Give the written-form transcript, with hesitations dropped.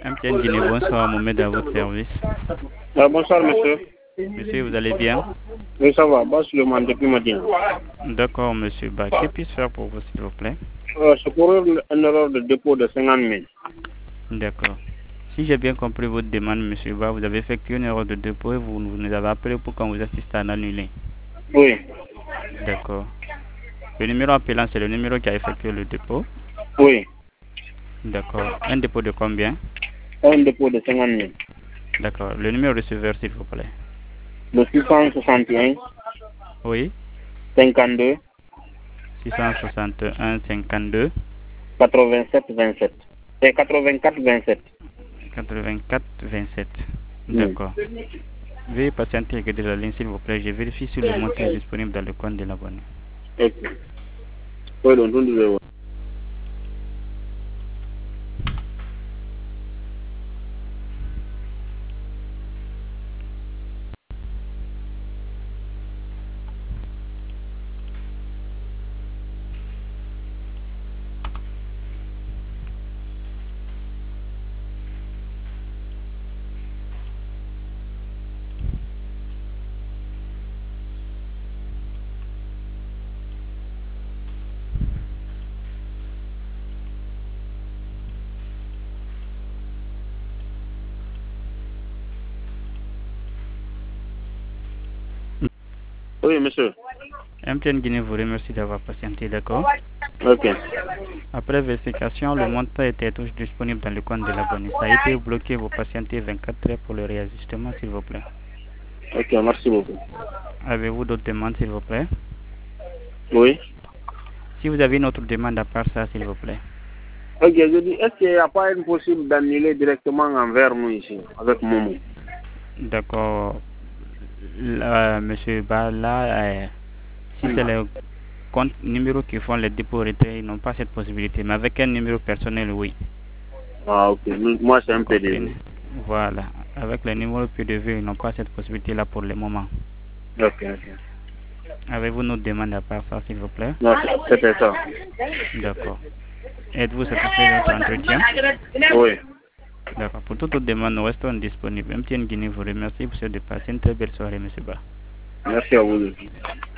MTN Guinée, bonsoir, Mohamed à votre service. Bonsoir, monsieur. Monsieur, vous allez bien? Oui, ça va. Bah, Suleiman depuis Madina. D'accord, monsieur. Bah, que puis-je faire pour vous, s'il vous plaît? C'est pour une erreur de dépôt de 50 000. D'accord. Si j'ai bien compris votre demande, monsieur Ba, vous avez effectué une erreur de dépôt et vous nous avez appelé pour qu'on vous assiste à l'annuler. Oui. D'accord. Le numéro appelant, c'est le numéro qui a effectué le dépôt? Oui. D'accord. Un dépôt de combien? Un dépôt de 50 000. D'accord. Le numéro receveur, s'il vous plaît. Le 661 Oui. 52 661 52 87 27. C'est 84 27. 84 27. D'accord. Veuillez patienter et garder la ligne, s'il vous plaît. Je vérifie si le montant est disponible dans le compte de l'abonné. Ok. Oui, donc, on dit. Oui, monsieur. MTN Guinée vous remercie d'avoir patienté, d'accord? Ok. Après vérification, le montant était toujours disponible dans le compte de l'abonné. Ça a été bloqué, vous patientez 24 heures pour le réajustement, s'il vous plaît. Ok, merci beaucoup. Avez-vous d'autres demandes, s'il vous plaît? Oui. Si vous avez une autre demande à part ça, s'il vous plaît. Ok, je dis, est-ce qu'il n'y a pas une possible d'annuler directement envers nous ici, avec Momo? D'accord. Monsieur Bala, si c'est les comptes numéros qui font les dépôts retraits, ils n'ont pas cette possibilité. Mais avec un numéro personnel, oui. Ah, ok. Moi, c'est Vous un PDV. comprenez? Voilà. Avec les numéros PDV, ils n'ont pas cette possibilité-là pour le moment. Ok, ok. Avez-vous notre demande à part ça, s'il vous plaît? Non, c'était ça. D'accord. Êtes-vous satisfait de notre entretien? Oui. D'accord. Pour toute autre demande, nous restons disponibles. MTN Guinée vous remercie pour ce dépassé. Une très belle soirée, monsieur Ba. Merci à vous.